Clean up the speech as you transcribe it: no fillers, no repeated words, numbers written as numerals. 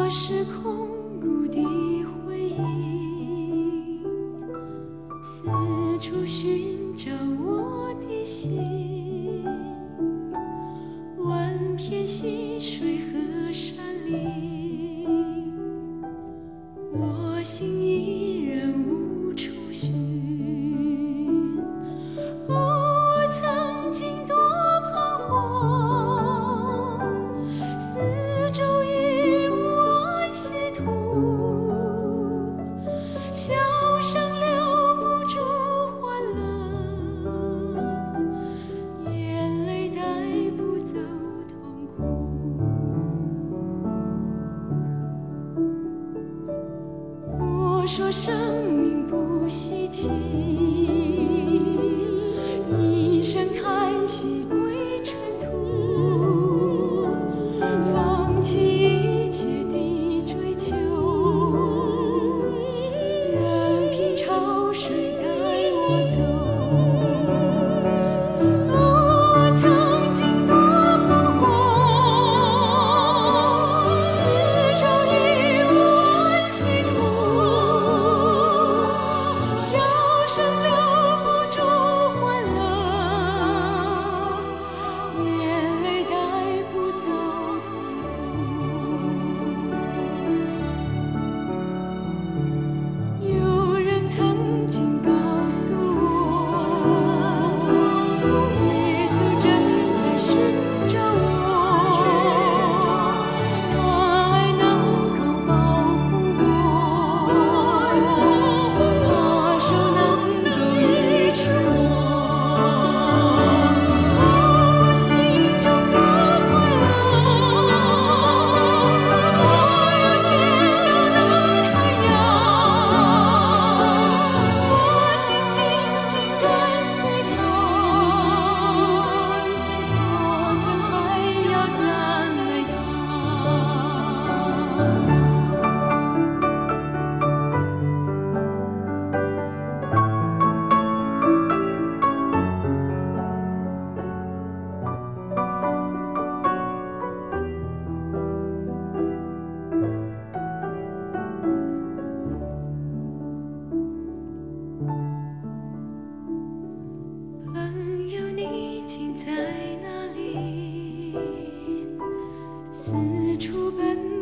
是空谷的回忆，四处寻找我的心，问遍溪水和山林，我心依然无处寻。我曾经多彷徨，四周已无安息土，笑声留不住欢乐，眼泪带不走痛苦。我说生命不稀奇，一声叹息归尘土，放弃一切的追求，任凭潮水带我走。我曾经多彷徨，四周已无安息土，笑声留不住欢乐，眼泪带不走痛苦。有人曾经告诉我，耶稣正在寻找我，他爱能够保护我，他手能够医治我。我心中多快乐，我又见到那太阳，我心紧紧跟随他，我曾还要赞美朋友，你竟在哪里？四处奔